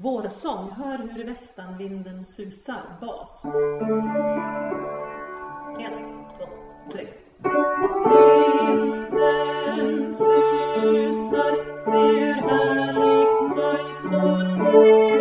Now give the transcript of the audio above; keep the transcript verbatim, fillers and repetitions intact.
Vårsång, hör hur västanvinden susar, bas. En, två, tre. Vinden susar, se hur härligt majs och